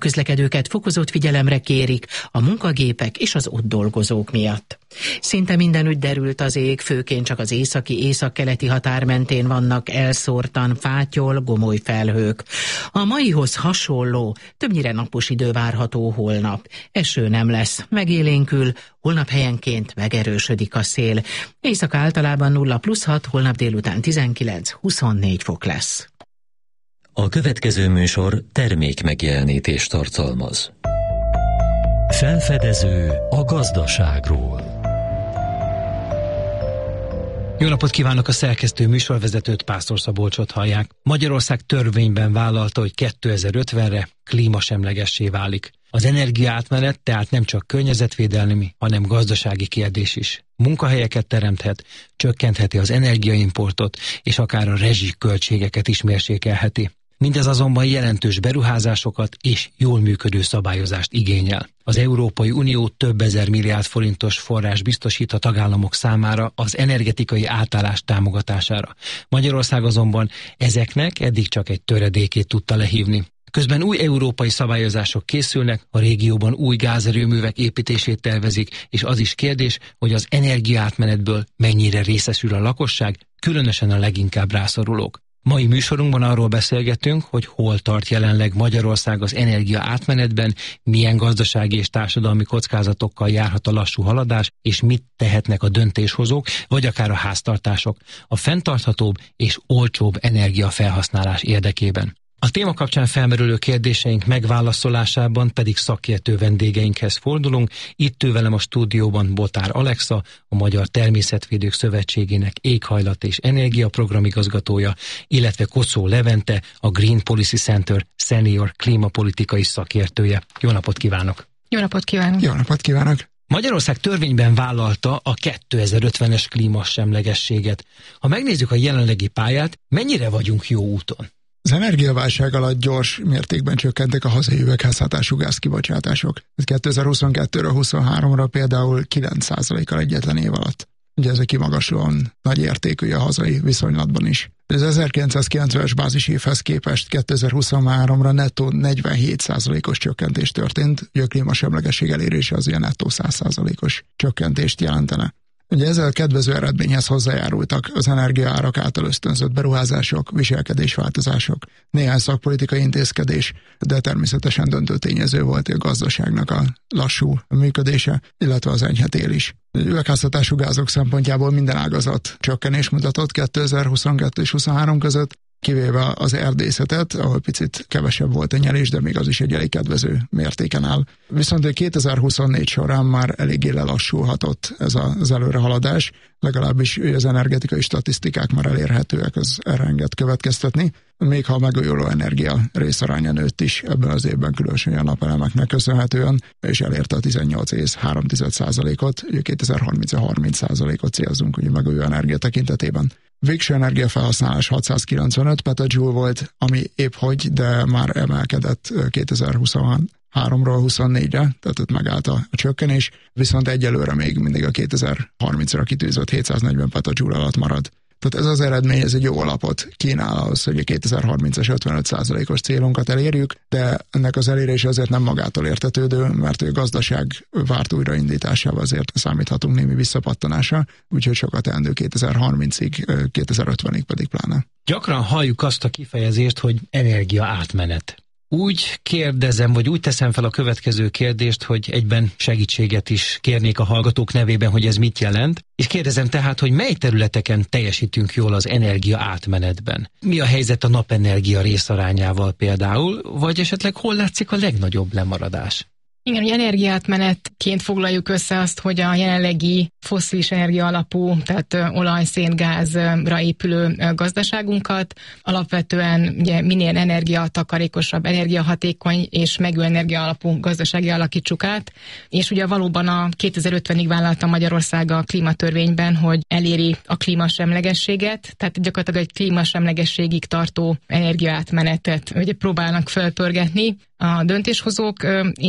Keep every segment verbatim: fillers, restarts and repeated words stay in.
közlekedőket fokozott figyelemre kérik a munkagépek és az ott dolgozók miatt. Szinte mindenütt derült az ég, főként csak az északi, északkeleti határ mentén vannak elszórtan fátyol, gomoly felhők. A maihoz hasonló, többnyire napos idő várható holnap. Eső nem lesz, megélénkül, holnap helyenként megerősödik a szél. Éjszaka általában nulla plusz hat, holnap délután tizenkilenc-huszonnégy fok lesz. A következő műsor termék megjelenítést tartalmaz. Felfedező a gazdaságról. Jó napot kívánok, a szerkesztő műsorvezetőt, Pásztor Szabolcsot hallják. Magyarország törvényben vállalta, hogy kétezer-ötvenre klímasemlegessé válik. Az energiaátmenet tehát nem csak környezetvédelmi, hanem gazdasági kérdés is. Munkahelyeket teremthet, csökkentheti az energiaimportot, és akár a rezsiköltségeket is mérsékelheti. Mindez azonban jelentős beruházásokat és jól működő szabályozást igényel. Az Európai Unió több ezer milliárd forintos forrás biztosít a tagállamok számára az energetikai átállás támogatására. Magyarország azonban ezeknek eddig csak egy töredékét tudta lehívni. Közben új európai szabályozások készülnek, a régióban új gázerőművek építését tervezik, és az is kérdés, hogy az energiaátmenetből mennyire részesül a lakosság, különösen a leginkább rászorulók. Mai műsorunkban arról beszélgetünk, hogy hol tart jelenleg Magyarország az energia átmenetben, milyen gazdasági és társadalmi kockázatokkal járhat a lassú haladás, és mit tehetnek a döntéshozók, vagy akár a háztartások a fenntarthatóbb és olcsóbb energiafelhasználás érdekében. A téma kapcsán felmerülő kérdéseink megválaszolásában pedig szakértő vendégeinkhez fordulunk. Itt ül velem a stúdióban Botár Alexa, a Magyar Természetvédők Szövetségének éghajlat és energiaprogram igazgatója, illetve Kocó Levente, a Green Policy Center senior klímapolitikai szakértője. Jó napot kívánok! Jó napot kívánok! Jó napot kívánok! Magyarország törvényben vállalta a kétezer-ötvenes klímasemlegességet. Ha megnézzük a jelenlegi pályát, mennyire vagyunk jó úton? Az energiaválság alatt gyors mértékben csökkentek a hazai üvegházhatású gázkibocsátások. kétezer-huszonkettőről huszonháromra például kilenc százalékkal egyetlen év alatt. Ugye ez egy kimagaslóan nagy értékű a hazai viszonylatban is. Az ezerkilencszázkilencvenes bázisévhez képest kétezer-huszonháromra nettó negyvenhét százalékos csökkentés történt, ugye a klímasemlegesség elérése az ilyen nettó száz százalékos csökkentést jelentene. Ugye ezzel kedvező eredményhez hozzájárultak az energiaárak által ösztönzött beruházások, viselkedésváltozások, néhány szakpolitikai intézkedés, de természetesen döntő tényező volt a gazdaságnak a lassú működése, illetve az enyhe tél is. Üvegházhatású gázok szempontjából minden ágazat csökkenés mutatott kétezer-huszonkettő és huszonhárom között, kivéve az erdészetet, ahol picit kevesebb volt a nyerés, de még az is egy elég kedvező mértéken áll. Viszont kétezer-huszonnégy során már eléggé lelassulhatott ez az előrehaladás, legalábbis az energetikai statisztikák már elérhetőek, az erre enged következtetni, még ha a megújuló energia részaránya nőtt is ebben az évben, különösen a napelemeknek köszönhetően, és elérte a tizennyolc egész három százalékot, ugye kétezer-harmincra harminc százalékot célzunk ugye megújuló energia tekintetében. Végső energiafelhasználás hatszázkilencvenöt petajoule volt, ami épp hogy, de már emelkedett kétezer-huszonháromról huszonnégyre, tehát ott megállt a csökkenés, viszont egyelőre még mindig a kétezer-harmincra kitűzött hétszáznegyven petajoule alatt marad. Tehát ez az eredmény, ez egy jó alapot kínál ahhoz, hogy a kétezer-harmincas ötvenöt százalékos célunkat elérjük, de ennek az elérése azért nem magától értetődő, mert a gazdaság várt újraindításával azért számíthatunk némi visszapattanásra, úgyhogy sokat teendő kétezer-harmincig, kétezer-ötvenig pedig pláne. Gyakran halljuk azt a kifejezést, hogy energia átmenet. Úgy kérdezem, vagy úgy teszem fel a következő kérdést, hogy egyben segítséget is kérnék a hallgatók nevében, hogy ez mit jelent, és kérdezem tehát, hogy mely területeken teljesítünk jól az energia átmenetben. Mi a helyzet a napenergia részarányával például, vagy esetleg hol látszik a legnagyobb lemaradás? Igen, hogy energiaátmenetként foglaljuk össze azt, hogy a jelenlegi fosszilis energia alapú, tehát olaj, szén, gázra épülő gazdaságunkat alapvetően ugye minél energiatakarékosabb, energiahatékony és megújuló energia alapú gazdasági alakítsuk át, és ugye valóban a kétezer-ötvenig vállalta Magyarország a klímatörvényben, hogy eléri a klímasemlegességet, tehát gyakorlatilag egy klímasemlegességig tartó energiaátmenetet ugye próbálnak felpörgetni a döntéshozók, és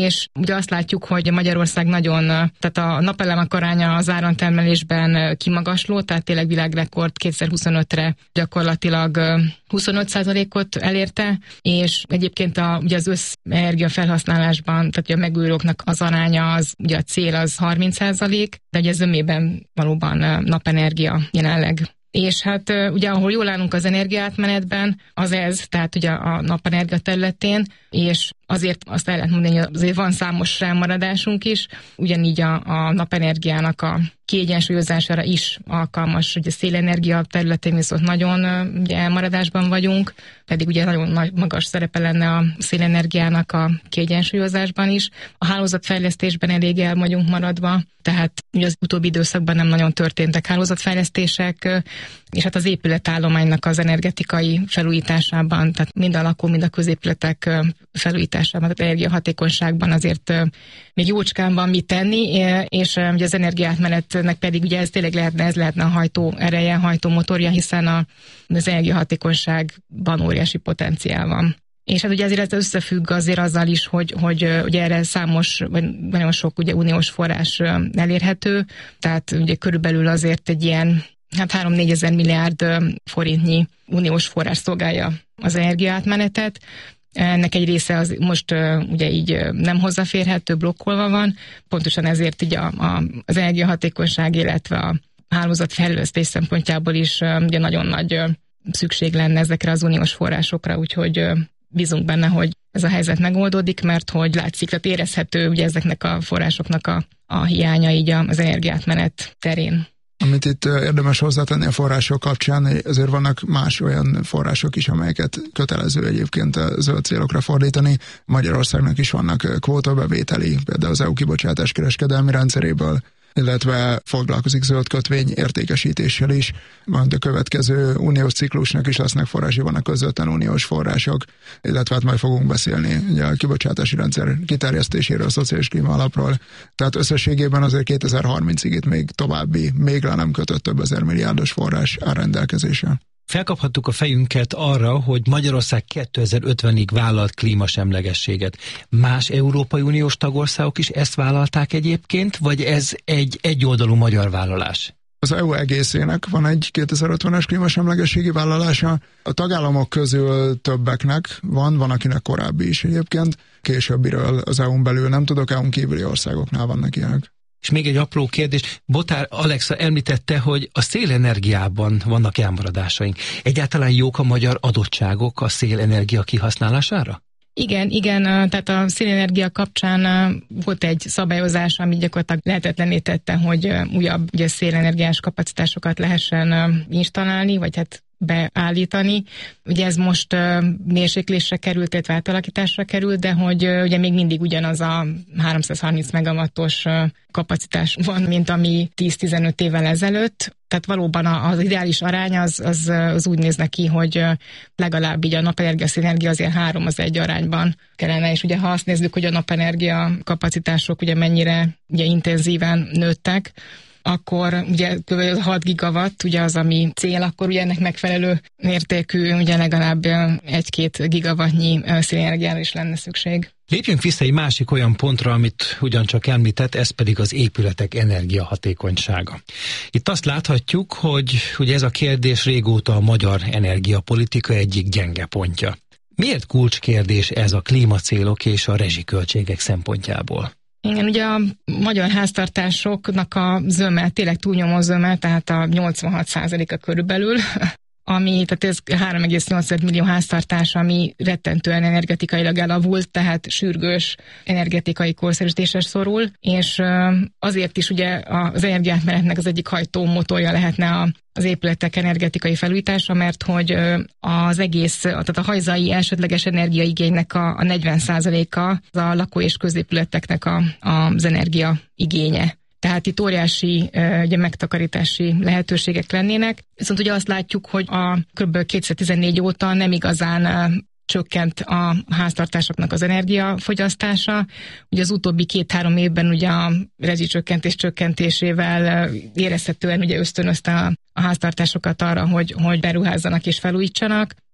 ugye azt látjuk, hogy Magyarország nagyon, tehát a napelemek aránya az áramtermelésben kimagasló, tehát tényleg világrekord kétezer-huszonötre gyakorlatilag huszonöt százalékot elérte, és egyébként a, ugye az összenergia felhasználásban, tehát a megújulóknak az aránya, az, ugye a cél az harminc százalék, de ugye zömében valóban napenergia jelenleg. És hát ugye ahol jól állunk az energiaátmenetben, az ez, tehát ugye a napenergia területén, és azért azt el lehet mondani, hogy azért van számos elmaradásunk is, ugyanígy a, a napenergiának a kiegyensúlyozására is alkalmas, hogy a szélenergia területén viszont nagyon ugye elmaradásban vagyunk, pedig ugye nagyon nagy, magas szerepe lenne a szélenergiának a kiegyensúlyozásban is. A hálózatfejlesztésben elég el vagyunk maradva, tehát ugye az utóbbi időszakban nem nagyon történtek hálózatfejlesztések, és hát az épületállománynak az energetikai felújításában, tehát mind a lakó, mind a középületek felújításában, tehát energiahatékonyságban azért még jócskán van mit tenni, és ugye az energiaátmenetnek pedig ugye ez tényleg lehetne, ez lehetne a hajtó ereje, hajtó motorja, hiszen a, az energiahatékonyságban óriási potenciál van. És hát ugye azért ez összefügg azért azzal is, hogy, hogy ugye erre számos, vagy nagyon sok ugye uniós forrás elérhető, tehát ugye körülbelül azért egy ilyen hát három-négyezer milliárd forintnyi uniós forrás szolgálja az energiaátmenetet. Ennek egy része az most uh, ugye így nem hozzáférhető, blokkolva van, pontosan ezért így a, a, az energiahatékonyság, illetve a hálózatfejlesztés szempontjából is uh, ugye nagyon nagy uh, szükség lenne ezekre az uniós forrásokra, úgyhogy uh, bízunk benne, hogy ez a helyzet megoldódik, mert hogy látszik, tehát érezhető ugye ezeknek a forrásoknak a, a hiánya így az energiaátmenet terén. Amit itt érdemes hozzátenni a források kapcsán, azért vannak más olyan források is, amelyeket kötelező egyébként a zöld célokra fordítani. Magyarországnak is vannak kvótabevételi, például az é u kibocsátás kereskedelmi rendszeréből, illetve foglalkozik zöld kötvény értékesítéssel is. Majd a következő uniós ciklusnak is lesznek forrási, vannak közvetlen uniós források, illetve hát majd fogunk beszélni ugye a kibocsátási rendszer kiterjesztéséről, a szociális klíma alapról. Tehát összességében azért kétezer-harmincig itt még további, még le nem kötött több ezer milliárdos forrás áll rendelkezésre. Felkaphattuk a fejünket arra, hogy Magyarország kétezer-ötvenig vállalt klímasemlegességet. Más Európai Uniós tagországok is ezt vállalták egyébként, vagy ez egy egyoldalú magyar vállalás? Az é u egészének van egy kétezer-ötvenes klímasemlegességi vállalása. A tagállamok közül többeknek van, van akinek korábbi is egyébként. Későbbiről az é u-n belül nem tudok, é u-n kívüli országoknál vannak ilyenek. És még egy apró kérdés. Botár Alexa említette, hogy a szélenergiában vannak elmaradásaink. Egyáltalán jók a magyar adottságok a szélenergia kihasználására? Igen, igen, tehát a szélenergia kapcsán volt egy szabályozás, ami gyakorlatilag lehetetlenné tette, hogy újabb ugye, szélenergiás kapacitásokat lehessen installálni, vagy hát beállítani. Ugye ez most uh, mérséklésre került, illetve átalakításra került, de hogy uh, ugye még mindig ugyanaz a háromszázharminc megawattos uh, kapacitás van, mint ami tíz-tizenöt évvel ezelőtt. Tehát valóban az ideális arány az, az, az úgy néz neki, hogy uh, legalább így a napenergia, szélenergia azért három az egy arányban kellene, és ugye ha azt nézzük, hogy a napenergia kapacitások ugye mennyire ugye intenzíven nőttek, akkor ugye kb. hat gigawatt, ugye az, ami cél, akkor ugye ennek megfelelő mértékű, ugye legalább egy-két gigawattnyi szélenergiára is lenne szükség. Lépjünk vissza egy másik olyan pontra, amit ugyancsak említett, ez pedig az épületek energiahatékonysága. Itt azt láthatjuk, hogy ugye ez a kérdés régóta a magyar energiapolitika egyik gyenge pontja. Miért kulcskérdés ez a klímacélok és a rezsiköltségek szempontjából? Igen, ugye a magyar háztartásoknak a zöme, tényleg túlnyomó zöme, tehát a nyolcvanhat százaléka körülbelül, ami, tehát ez három egész nyolc millió háztartás, ami rettentően energetikailag elavult, tehát sürgős energetikai korszerűsítésre szorul, és azért is ugye az energiaátmenetnek az egyik hajtó motorja lehetne a az épületek energetikai felújítása, mert hogy az egész, tehát a hazai elsődleges energiaigénynek a, a negyven százaléka az a lakó- és középületeknek a, az energiaigénye. Tehát itt óriási ugye, megtakarítási lehetőségek lennének. Viszont ugye azt látjuk, hogy a kb. kétezer-tizennégy óta nem igazán csökkent a háztartásoknak az energiafogyasztása. Ugye az utóbbi két-három évben ugye a rezsicsökkentés csökkentésével érezhetően ugye ösztönözte a, a háztartásokat arra, hogy, hogy beruházzanak és felújítsanak.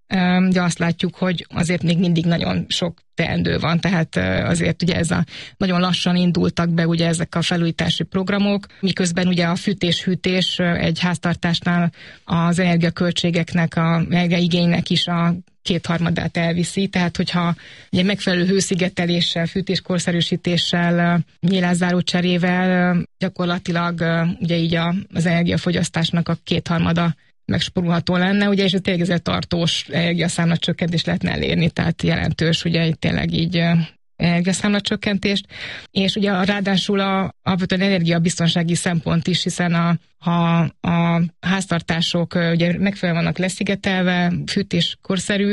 ugye azt látjuk, hogy azért még mindig nagyon sok teendő van, tehát azért ugye ez a nagyon lassan indultak be ugye ezek a felújítási programok, miközben ugye a fűtés-hűtés egy háztartásnál az energiaköltségeknek, a energiaigénynek is a kétharmadát elviszi, tehát hogyha ugye megfelelő hőszigeteléssel, fűtéskorszerűsítéssel, nyílászáró cserével gyakorlatilag ugye így a, az energiafogyasztásnak a kétharmada megspórolható lenne, ugye, és tényleg ez egy tartós energiaszámlacsökkentést lehetne elérni, tehát jelentős, ugye tényleg így energiaszámlacsökkentést, és ugye ráadásul a, alapvetően energiabiztonsági szempont is, hiszen a, ha a háztartások ugye megfelelően vannak leszigetelve, fűtéskorszerű,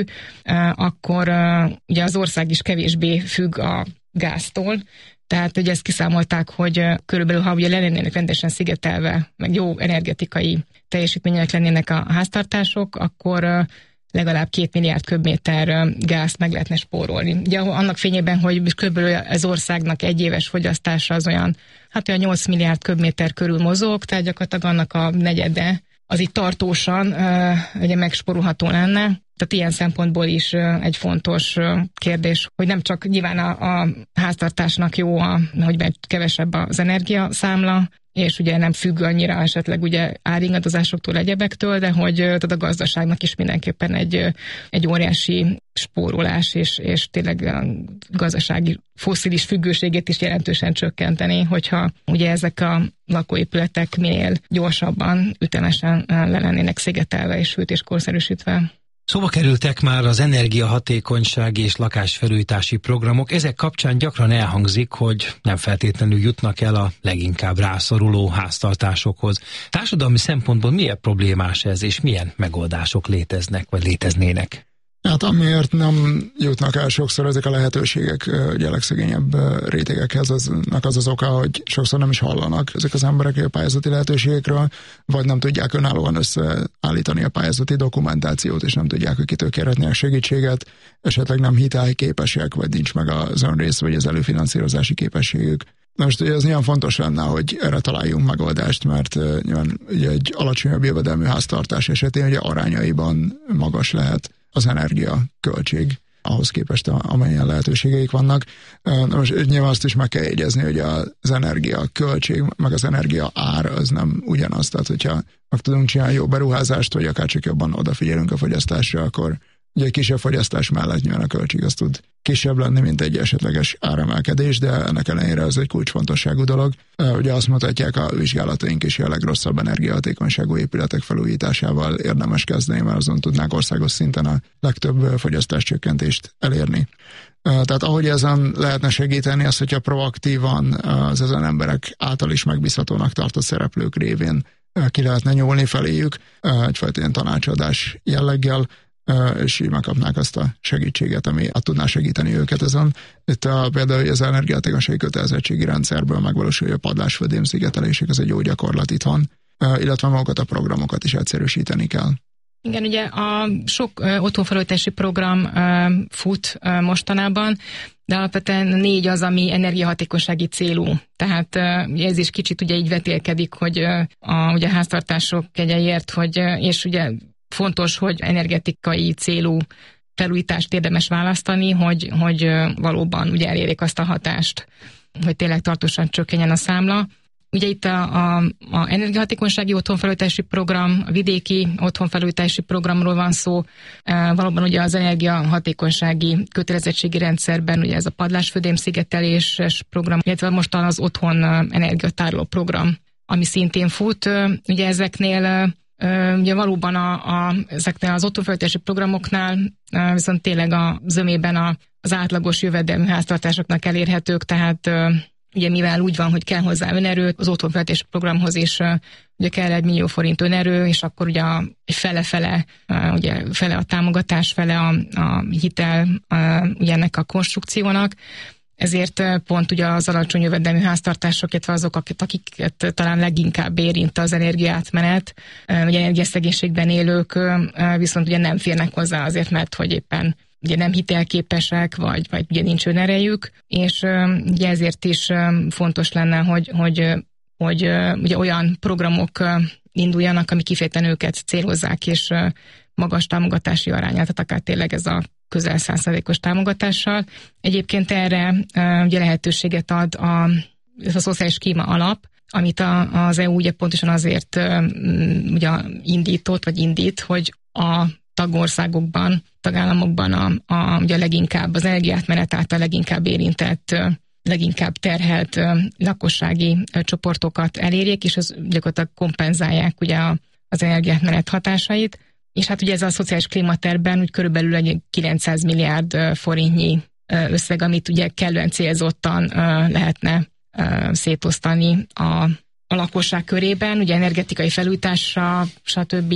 akkor ugye az ország is kevésbé függ a gáztól, tehát ugye ezt kiszámolták, hogy körülbelül, ha ugye lennének rendesen szigetelve, meg jó energetikai teljesítmények lennének a háztartások, akkor legalább két milliárd köbméter gázt meg lehetne spórolni. Ugye annak fényében, hogy körülbelül az országnak egy éves fogyasztása az olyan, hát olyan nyolc milliárd köbméter körül mozog, tehát gyakorlatilag annak a negyede az itt tartósan ugye megspórolható lenne. Tehát ilyen szempontból is egy fontos kérdés, hogy nem csak nyilván a, a háztartásnak jó, a, hogy kevesebb az energiaszámla, és ugye nem függ annyira esetleg ugye áringadozásoktól, egyebektől, de hogy tehát a gazdaságnak is mindenképpen egy, egy óriási spórolás, és, és tényleg a gazdasági fosszilis függőségét is jelentősen csökkenteni, hogyha ugye ezek a lakóépületek minél gyorsabban, ütemesen le lennének szigetelve és fűtéskorszerűsítve. Szóba kerültek már az energiahatékonysági és lakásfelújítási programok. Ezek kapcsán gyakran elhangzik, hogy nem feltétlenül jutnak el a leginkább rászoruló háztartásokhoz. Társadalmi szempontból milyen problémás ez, és milyen megoldások léteznek, vagy léteznének? Hát amiért nem jutnak el sokszor ezek a lehetőségek ugye a legszegényebb rétegekhez, aznak az az oka, hogy sokszor nem is hallanak ezek az emberek a pályázati lehetőségekről, vagy nem tudják önállóan összeállítani a pályázati dokumentációt, és nem tudják, hogy kitől kérhetnének segítséget, esetleg nem hitelképesek, vagy nincs meg az önrész, vagy az előfinanszírozási képességük. Na most ugye ez nagyon fontos lenne, hogy erre találjunk megoldást, mert uh, nyilván ugye egy alacsonyabb jövedelmű háztartás esetén ugye arányaiban magas lehet az energiaköltség ahhoz képest, amelyen lehetőségeik vannak. Na most nyilván azt is meg kell jegyezni, hogy az energiaköltség, meg az energia ár az nem ugyanaz. Tehát, hogyha meg tudunk csinálni jó beruházást, vagy akár csak jobban odafigyelünk a fogyasztásra, akkor ugye egy kisebb fogyasztás mellett nyilván a költség az tud kisebb lenni, mint egy esetleges áremelkedés, de ennek ellenére ez egy kulcsfontosságú dolog. Ugye azt mutatják a vizsgálataink is, hogy a legrosszabb energiahatékonyságú épületek felújításával érdemes kezdeni, mert azon tudnánk országos szinten a legtöbb fogyasztáscsökkentést elérni. Tehát ahogy ezen lehetne segíteni, az, hogyha proaktívan az ezen emberek által is megbízhatónak tartott szereplők révén ki lehetne nyúlni feléjük, egyfajta ilyen tanácsadás jelleggel, és így megkapnák azt a segítséget, ami tudná segíteni őket ezen. Itt a, például az energiahatékonysági kötelezettségi rendszerből megvalósulja a padlásföldém szigetelések, ez egy jó gyakorlat itthon, illetve magukat a programokat is egyszerűsíteni kell. Igen, ugye a sok uh, otthonfelújítási program uh, fut uh, mostanában, de alapvetően négy az, ami energiahatékonysági célú. Tehát uh, ez is kicsit ugye így vetélkedik, hogy uh, a ugye, háztartások egyeiért, hogy, uh, és ugye fontos, hogy energetikai célú felújítást érdemes választani, hogy, hogy valóban ugye elérjék azt a hatást, hogy tényleg tartósan csökkenjen a számla. Ugye itt a, a, a energiahatékonysági otthonfelújítási program, a vidéki otthonfelújítási programról van szó. Valóban ugye az energiahatékonysági kötelezettségi rendszerben ugye ez a padlásfödémszigeteléses program, illetve mostan az otthon energiatároló program, ami szintén fut. Ugye ezeknél ugye valóban a, a, ezeknél az otthonfelújítási programoknál viszont tényleg a zömében a, az átlagos jövedelmű háztartásoknak elérhetők, tehát ugye mivel úgy van, hogy kell hozzá önerő, az otthonfelújítási programhoz is ugye kell egy millió forint önerő, és akkor ugye a fele-fele, ugye fele a támogatás, fele a, a hitel ugye ennek a konstrukciónak. Ezért pont ugye az alacsony jövedelmű háztartások, illetve azok, akiket talán leginkább érint az energiaátmenet, ugye energiaszegénységben élők viszont ugye nem férnek hozzá azért, mert hogy éppen ugye nem hitelképesek, vagy, vagy ugye nincs önerejük, és ugye ezért is fontos lenne, hogy, hogy, hogy ugye olyan programok induljanak, ami kifejezetten őket célozzák, és magas támogatási arányát, tehát akár tényleg ez a közel száz százalékos támogatással. Egyébként erre ugye lehetőséget ad a, ez a szociális klíma alap, amit a, az é u ugye pontosan azért ugye indított, vagy indít, hogy a tagországokban, tagállamokban a, a, ugye leginkább az energiaátmenet által leginkább érintett, leginkább terhelt lakossági csoportokat elérjék, és az gyakorlatilag kompenzálják ugye a, az energiaátmenet hatásait. És hát ugye ez a szociális klímatervben úgy körülbelül egy kilencszáz milliárd forintnyi összeg, amit ugye kellően célzottan lehetne szétosztani a, a lakosság körében, ugye energetikai felújításra, stb.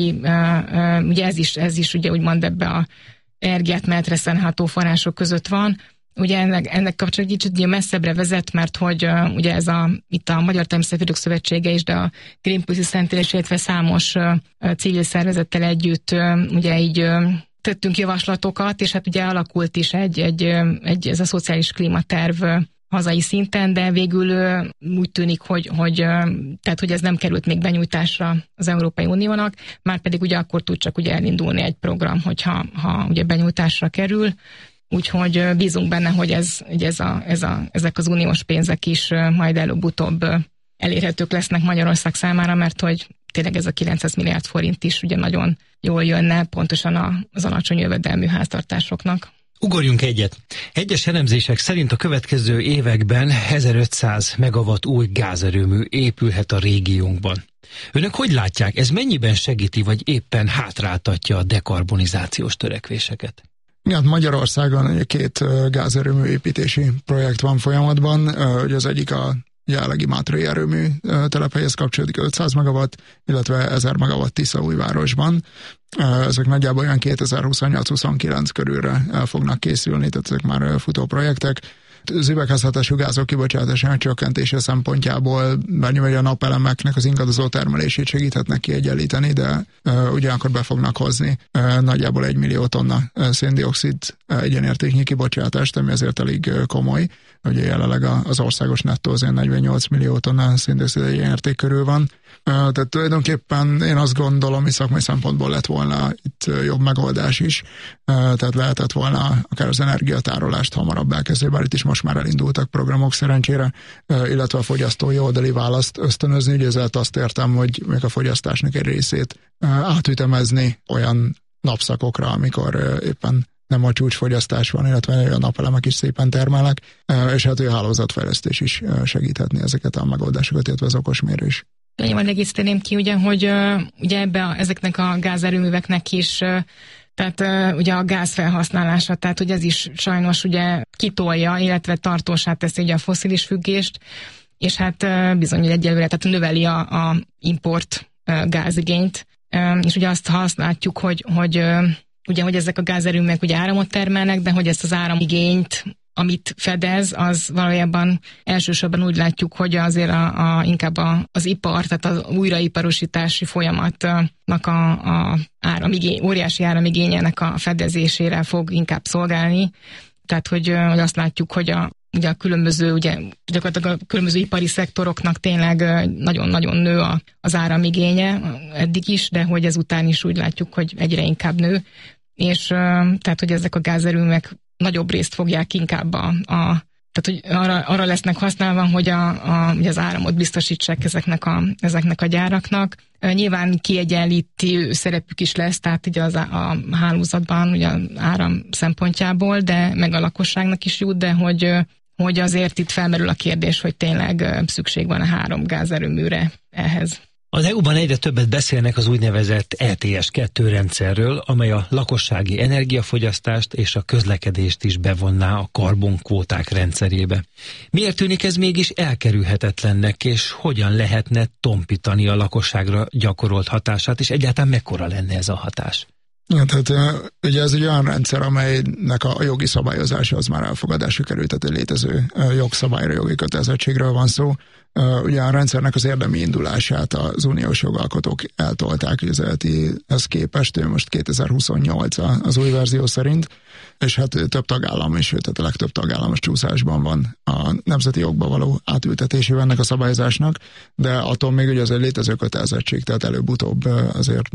Ugye ez is, ez is ugye úgymond ebbe a energiátmenetre szánható források között van. Ugye ennek, ennek kapcsolatban kicsit ugye messzebbre vezet, mert hogy uh, ugye ez a, itt a Magyar Természetvédők Szövetsége is, de a Greenpeace Szentélés, illetve számos uh, civil szervezettel együtt uh, ugye így uh, tettünk javaslatokat, és hát ugye alakult is egy, egy, egy ez a szociális klímaterv uh, hazai szinten, de végül uh, úgy tűnik, hogy, hogy, uh, tehát, hogy ez nem került még benyújtásra az Európai Uniónak, már pedig ugye akkor tud csak ugye elindulni egy program, hogyha ha ugye benyújtásra kerül. Úgyhogy bízunk benne, hogy ez, ez a, ez a, ezek az uniós pénzek is majd előbb-utóbb elérhetők lesznek Magyarország számára, mert hogy tényleg ez a kilencszáz milliárd forint is ugye nagyon jól jönne pontosan az alacsony jövedelmű háztartásoknak. Ugorjunk egyet. Egyes elemzések szerint a következő években ezerötszáz megawatt új gázerőmű épülhet a régiónkban. Önök hogy látják, ez mennyiben segíti, vagy éppen hátráltatja a dekarbonizációs törekvéseket? Ja, Magyarországon két gázerőmű építési projekt van folyamatban, hogy az egyik a jelenlegi Mátrai erőmű telephelyhez kapcsolódik ötszáz megawatt, illetve ezer megawatt Tiszaújvárosban. Ezek nagyjából olyan kétezer-huszonnyolc-huszonkilenc körülre el fognak készülni, tehát ezek már futó projektek. Az üvegházhatású gázok kibocsátásának csökkentése szempontjából bárnyilván a napelemeknek az ingadozó termelését segíthetnek kiegyenlíteni, de uh, ugyanakkor be fognak hozni uh, nagyjából egy millió tonna uh, széndioxid uh, egyenértéknyi kibocsátást, ami azért elég uh, komoly. Ugye jelenleg az országos nettó azért negyvennyolc millió tonna széndioxid egyenérték körül van. Uh, tehát tulajdonképpen én azt gondolom, hogy szakmai szempontból lett volna itt uh, jobb megoldás is, uh, tehát lehetett volna akár az energiatárolást hamarabb elkezdeni, bár itt is most már elindultak programok szerencsére, illetve a fogyasztói oldali választ ösztönözni, ugye ezzel azt értem, hogy még a fogyasztásnak egy részét átütemezni olyan napszakokra, amikor éppen nem a csúcsfogyasztás van, illetve a napelemek is szépen termelnek, és hát a hálózatfejlesztés is segíthetni ezeket a megoldásokat, illetve az okosmérés. Én majd egészíteném ki, ugye, hogy ugye ebbe a, ezeknek a gázerőműveknek is tehát uh, ugye a gáz felhasználása, tehát hogy ez is sajnos ugye kitolja, illetve tartósá teszi ugye a fosszilis függést, és hát uh, bizony, hogy egyelőre tehát növeli a, a import uh, gázigényt, uh, és ugye azt használjuk, hogy, hogy uh, ugye, hogy ezek a gázerőművek ugye áramot termelnek, de hogy ezt az áramigényt, amit fedez, az valójában elsősorban úgy látjuk, hogy azért a, a, inkább a, az ipar, tehát az újraiparosítási folyamatnak a, a áramigény, óriási áramigényének a fedezésére fog inkább szolgálni. Tehát, hogy, hogy azt látjuk, hogy a, ugye a különböző, ugye, gyakorlatilag a különböző ipari szektoroknak tényleg nagyon-nagyon nő a, az áramigénye eddig is, de hogy ezután is úgy látjuk, hogy egyre inkább nő. És tehát, hogy ezek a gázerőművek nagyobb részt fogják inkább a, a tehát, hogy arra, arra lesznek használva, hogy a, a, az áramot biztosítsák ezeknek a, ezeknek a gyáraknak. Nyilván kiegyenlítő szerepük is lesz, tehát ugye az a, a hálózatban, ugye az áram szempontjából, de meg a lakosságnak is jut, de hogy, hogy azért itt felmerül a kérdés, hogy tényleg szükség van a három gázerőműre ehhez. Az é u-ban egyre többet beszélnek az úgynevezett E T S kettő rendszerről, amely a lakossági energiafogyasztást és a közlekedést is bevonná a karbonkvóták rendszerébe. Miért tűnik ez mégis elkerülhetetlennek, és hogyan lehetne tompítani a lakosságra gyakorolt hatását, és egyáltalán mekkora lenne ez a hatás? Ja, tehát ugye ez egy olyan rendszer, amelynek a jogi szabályozása az már elfogadásra került, tehát egy létező jogszabályra, jogi kötelezettségről van szó. Ugye a rendszernek az érdemi indulását az uniós jogalkotók eltolták az eredetihez képest, most kétezer-huszonnyolc az új verzió szerint, és hát több tagállam is, tehát a legtöbb tagállamos csúszásban van a nemzeti jogba való átültetésével ennek a szabályozásnak, de attól még ugye az egy létező kötelezettség, tehát előbb-utóbb azért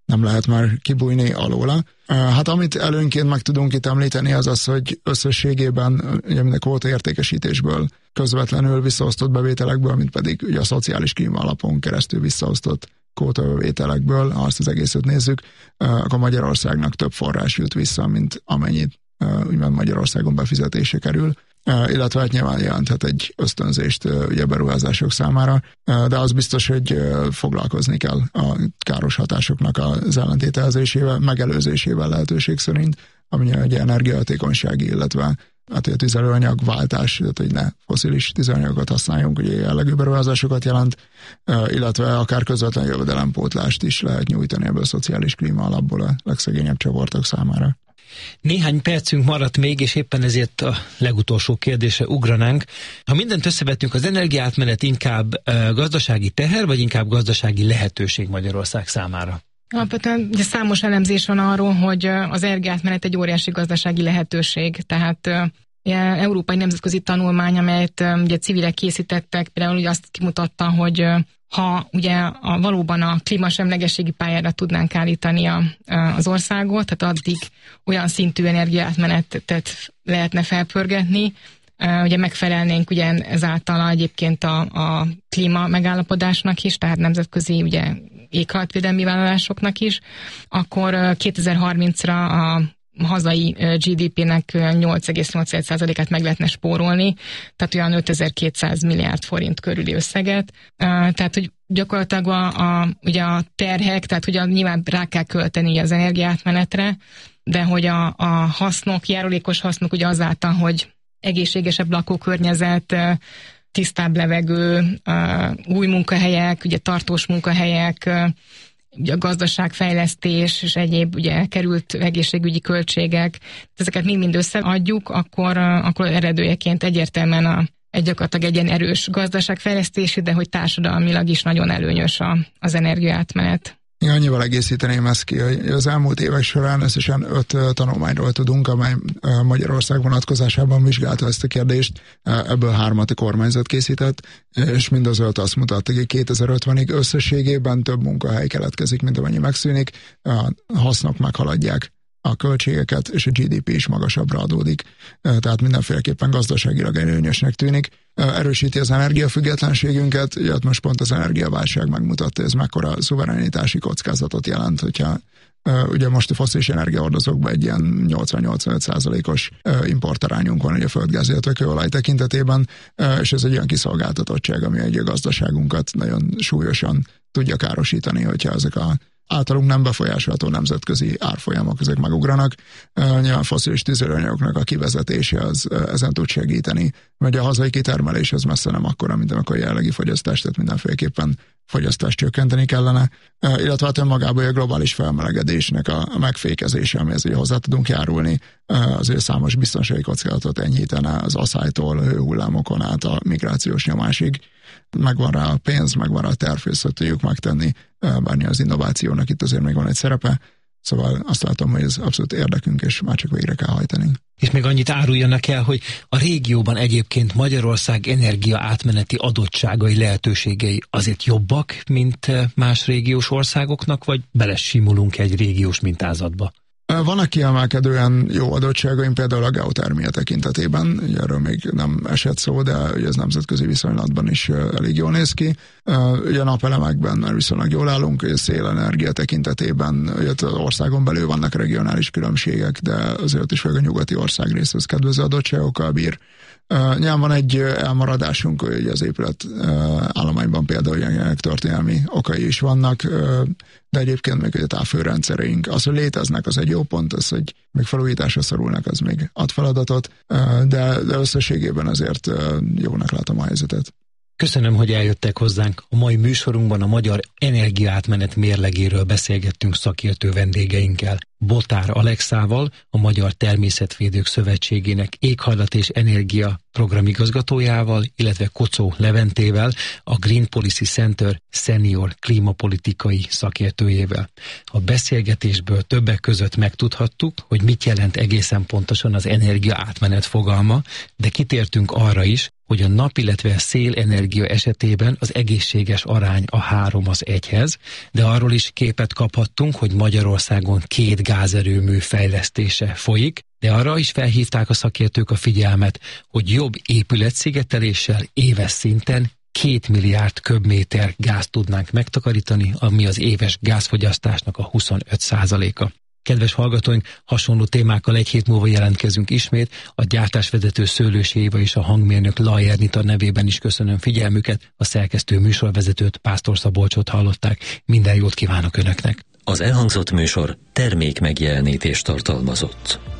nem lehet már kibújni alóla. Hát amit előnként meg tudunk itt említeni, az az, hogy összességében ugye minden kvóta értékesítésből közvetlenül visszaosztott bevételekből, mint pedig ugye a szociális klíma alapon keresztül visszaosztott kvótabevételekből, ha azt az egészet nézzük, akkor Magyarországnak több forrás jut vissza, mint amennyit úgymond Magyarországon befizetése kerül, illetve hát nyilván jelenthet egy ösztönzést ugye beruházások számára, de az biztos, hogy foglalkozni kell a káros hatásoknak az ellentételezésével, megelőzésével lehetőség szerint, ami ugye energiahatékonysági, illetve hát a tüzelőanyag váltás, tehát hogy ne fosszilis tüzelőanyagokat használjunk, ugye jellegű beruházásokat jelent, illetve akár közvetlen jövedelempótlást is lehet nyújtani ebből a szociális klíma alapból a legszegényebb csoportok számára. Néhány percünk maradt még, és éppen ezért a legutolsó kérdésre ugranánk. Ha mindent összevetünk, az energiaátmenet inkább gazdasági teher, vagy inkább gazdasági lehetőség Magyarország számára? Alapvetően ugye számos elemzés van arról, hogy az energiaátmenet egy óriási gazdasági lehetőség, tehát ugye, európai nemzetközi tanulmány, amelyet ugye civilek készítettek, például ugye azt kimutatta, hogy ha ugye a, valóban a klímasemlegességi pályára tudnánk állítani a, az országot, tehát addig olyan szintű energiaátmenetet lehetne felpörgetni, ugye megfelelnénk ugye ezáltal egyébként a, a klíma megállapodásnak is, tehát nemzetközi ugye éghajlatvédelmi vállalásoknak is, akkor kétezer-harmincra a hazai gé dé pé-nek nyolc egész nyolc százalékát meg lehetne spórolni, tehát olyan ötezer-kétszáz milliárd forint körüli összeget. Tehát, hogy gyakorlatilag a, a, ugye a terhek, tehát ugye nyilván rá kell költeni az energiaátmenetre, de hogy a, a hasznok, járulékos hasznok ugye azáltal, hogy egészségesebb lakókörnyezet, tisztább levegő, új munkahelyek, ugye tartós munkahelyek, ugye a gazdaságfejlesztés és egyéb ugye került egészségügyi költségek, ezeket mind-mind összeadjuk, akkor, akkor eredőjeként egyértelműen a, egy gyakorlatilag egy ilyen erős gazdaságfejlesztési, de hogy társadalmilag is nagyon előnyös a, az energiaátmenet. Ja, annyival egészíteném ezt ki, hogy az elmúlt évek során összesen öt tanulmányról tudunk, amely Magyarország vonatkozásában vizsgálta ezt a kérdést, ebből hármat a kormányzat készített, és mind az öt azt mutatta, hogy kétezer-ötvenig összességében több munkahely keletkezik, mint amennyi megszűnik, a hasznok meghaladják a költségeket, és a gé dé pé is magasabbra adódik. Tehát mindenféleképpen gazdaságilag előnyösnek tűnik. Erősíti az energiafüggetlenségünket, ugye most pont az energiaválság megmutatta, ez mekkora szuverenitási kockázatot jelent, hogyha ugye most a fosszilis energiahordozókban egy ilyen nyolcvan-nyolcvanöt százalékos importarányunk van ugye a földgáz, illetve kőolaj tekintetében, és ez egy olyan kiszolgáltatottság, ami egy a gazdaságunkat nagyon súlyosan tudja károsítani, hogyha ezek a általunk nem befolyásolható nemzetközi árfolyamok, ezek megugranak. Nyilván fosszilis tüzelőanyagoknak a kivezetése az ezen tud segíteni, mert a hazai kitermelés az messze nem akkora, mint amikor a jelenlegi fogyasztás, tehát mindenféleképpen fogyasztást csökkenteni kellene, illetve hát önmagában a globális felmelegedésnek a megfékezése, amihez ugye hozzá tudunk járulni, azért számos biztonsági kockázatot enyhítene az asszálytól, hőhullámokon át a migrációs nyomásig. Megvan rá a pénz, megvan rá a terv, és tudjuk megtenni, bármi az innovációnak itt azért még van egy szerepe, szóval azt látom, hogy ez abszolút érdekünk, és már csak végre kell hajtani. És még annyit áruljanak el, hogy a régióban egyébként Magyarország energia átmeneti adottságai, lehetőségei azért jobbak, mint más régiós országoknak, vagy belesimulunk egy régiós mintázatba? Vannak kiemelkedően jó adottságaim, például a geotermia tekintetében, ugye erről még nem esett szó, de ugye ez nemzetközi viszonylatban is elég jól néz ki. Ugye a napelemekben már viszonylag jól állunk, és szélenergia tekintetében ugye az országon belül vannak regionális különbségek, de azért is főleg a nyugati országrészhez kedvező adottságokkal bír. Uh, nyilván van egy elmaradásunk, hogy az épület uh, állományban például ilyenek történelmi okai is vannak, uh, de egyébként még a távfőrendszereink, az, hogy léteznek, az egy jó pont, az, hogy még felújításra szorulnak, az még ad feladatot, uh, de, de összességében azért uh, jónak látom a helyzetet. Köszönöm, hogy eljöttek hozzánk. A mai műsorunkban a magyar energiaátmenet mérlegéről beszélgettünk szakértő vendégeinkkel. Botár Alexával, a Magyar Természetvédők Szövetségének éghajlat és energia programigazgatójával, illetve Kocó Leventével, a Green Policy Center senior klímapolitikai szakértőjével. A beszélgetésből többek között megtudhattuk, hogy mit jelent egészen pontosan az energiaátmenet fogalma, de kitértünk arra is, hogy a nap, illetve a szélenergia esetében az egészséges arány a három az egyhez, de arról is képet kaphattunk, hogy Magyarországon két gázerőmű fejlesztése folyik, de arra is felhívták a szakértők a figyelmet, hogy jobb épületszigeteléssel éves szinten két milliárd köbméter gázt tudnánk megtakarítani, ami az éves gázfogyasztásnak a huszonöt százaléka. Kedves hallgatóink, hasonló témákkal egy hét múlva jelentkezünk ismét. A gyártásvezető Szőlősi Éva és a hangmérnök Lajr Ernita nevében is köszönöm figyelmüket. A szerkesztő műsorvezetőt, Pásztor Szabolcsot hallották. Minden jót kívánok Önöknek! Az elhangzott műsor termék megjelenítést tartalmazott.